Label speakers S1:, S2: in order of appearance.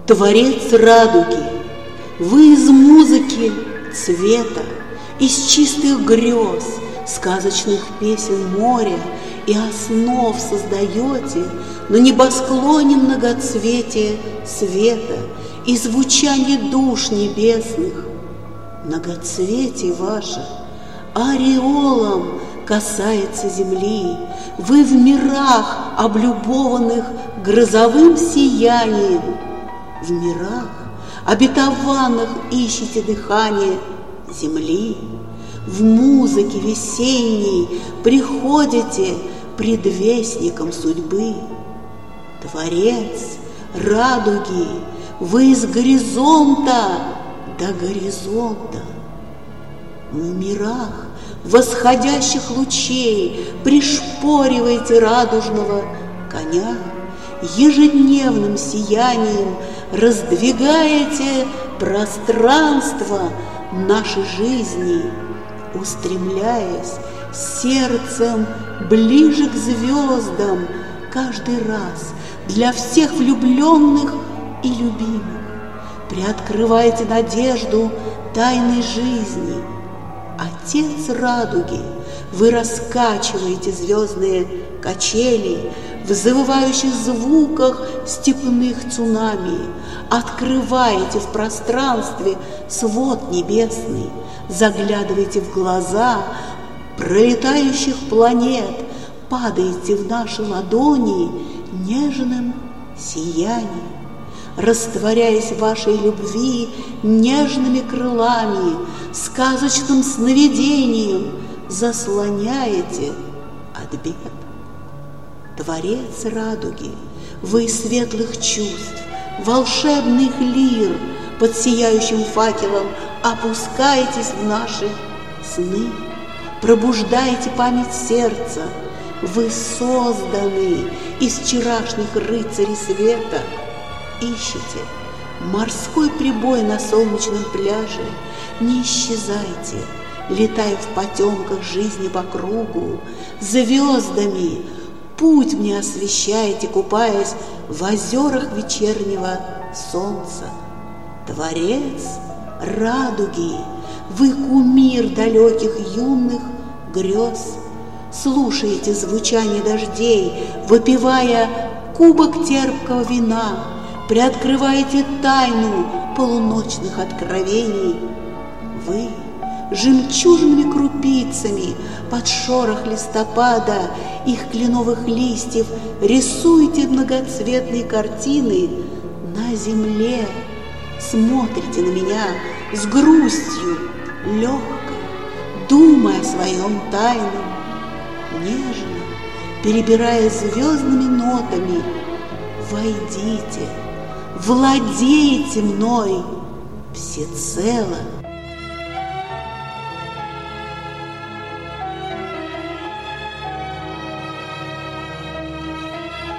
S1: Творец радуги, вы из музыки цвета, из чистых грез, сказочных песен моря и основ создаете на небосклоне многоцветие света и звучание душ небесных. Многоцветие ваше ореолом касается земли, вы в мирах, облюбованных грозовым сиянием, в мирах, обетованных ищете дыхание земли, в музыке весенней приходите предвестником судьбы. Творец радуги, вы из горизонта до горизонта. В мирах восходящих лучей пришпориваете радужного коня, ежедневным сиянием раздвигаете пространство нашей жизни, устремляясь сердцем ближе к звездам каждый раз для всех влюбленных и любимых. Приоткрывайте надежду тайной жизни. Отец радуги, вы раскачиваете звездные качели в завывающих звуках степных цунами, открываете в пространстве свод небесный, заглядываете в глаза пролетающих планет, падаете в наши ладони нежным сиянием, растворяясь в вашей любви нежными крылами, сказочным сновидением заслоняете от бед. Творец радуги, вы из светлых чувств, волшебных лир под сияющим факелом опускаетесь в наши сны, пробуждаете память сердца, вы созданы из вчерашних рыцарей света. Ищите морской прибой на солнечном пляже, не исчезайте, летая в потемках жизни по кругу, звездами путь мне освещаете, купаясь в озерах вечернего солнца. Творец радуги, вы кумир далеких юных грез, слушаете звучание дождей, выпивая кубок терпкого вина, приоткрываете тайну полуночных откровений. Вы жемчужными крупицами под шорох листопада их кленовых листьев рисуете многоцветные картины на земле. Смотрите на меня с грустью легкой, думая о своем тайном, нежно перебирая звездными нотами. Войдите, владейте мной всецело.